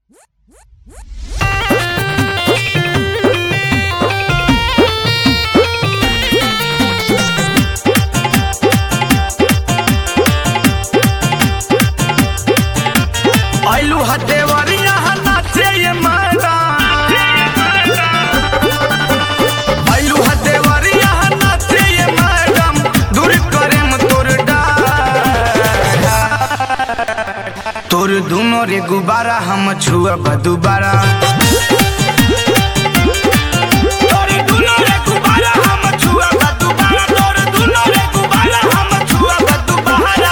आइलू हदेवरिया नाचे ये मर्दा, आइलू हदेवरिया नाचे ये मैडम, दूर करेम तोर डार। तोर दुनो रे गुब्बारा हम छुअब दुबारा, तोर दुनो रे गुब्बारा हम छुअब दुबारा, तोर दुनो रे गुब्बारा हम छुअब दुबारा।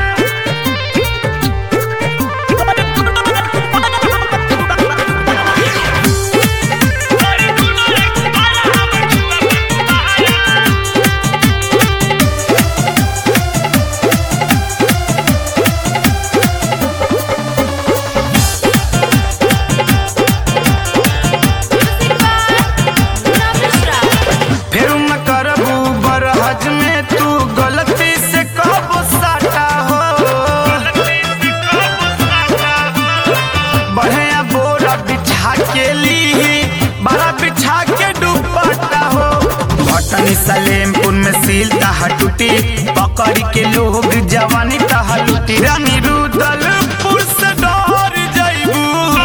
सलेमपुर में सील तहा टूटी, पकड़ के लोग जवानी तहा लूटी। रानी रुदलपुर से डर जाइबू,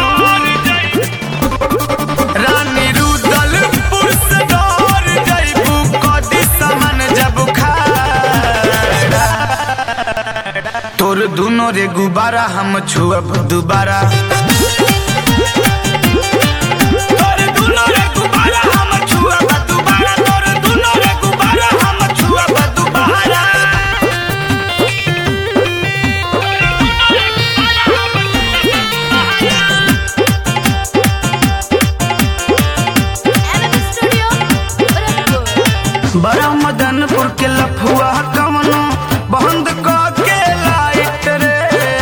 रानी रुदलपुर से डर जाइबू, कदी सामान जब खाड़ा। तोर दुनो रे गुब्बारा हम छुअब दुबारा, बड़ा मदनपुर के लफुआ कवनो बंद के लाइट रे,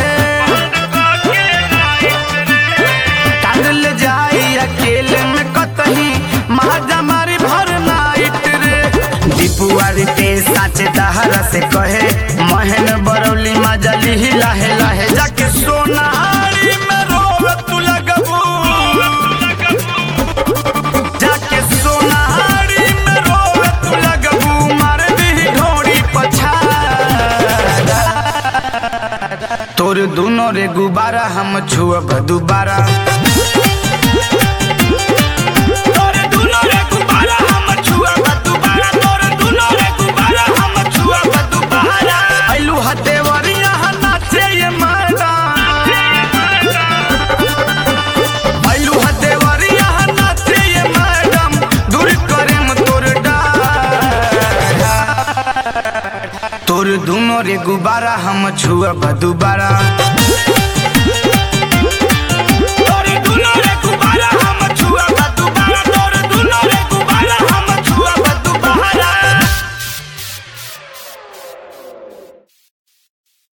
टांगल जाई अकेले में कतही महाजा मारी भर नाइट रे। दीपुआरी ते साचे दहरा से कहे, महन बरौली मजली ही लाहे लाहे, जाके सोनारी में रोवे तू लगबू, जाके सोनारी में रोवे तू लगबू, मार दी ढोड़ी पछाड़ा। तोर दुनो रे गुब्बारा हम छुअब दुबारा, तोर दुनो रे गुब्बारा हम छुअब दुबारा, तोर दुनो रे गुब्बारा हम छुअब दुबारा। आइलू हदेवरिया नाचे ये मर्दा, आइलू हदेवरिया नाचे ये मैडम, दूर करेम तोर डार। तोर दुनो रे गुब्बारा हम छुअब दुबारा।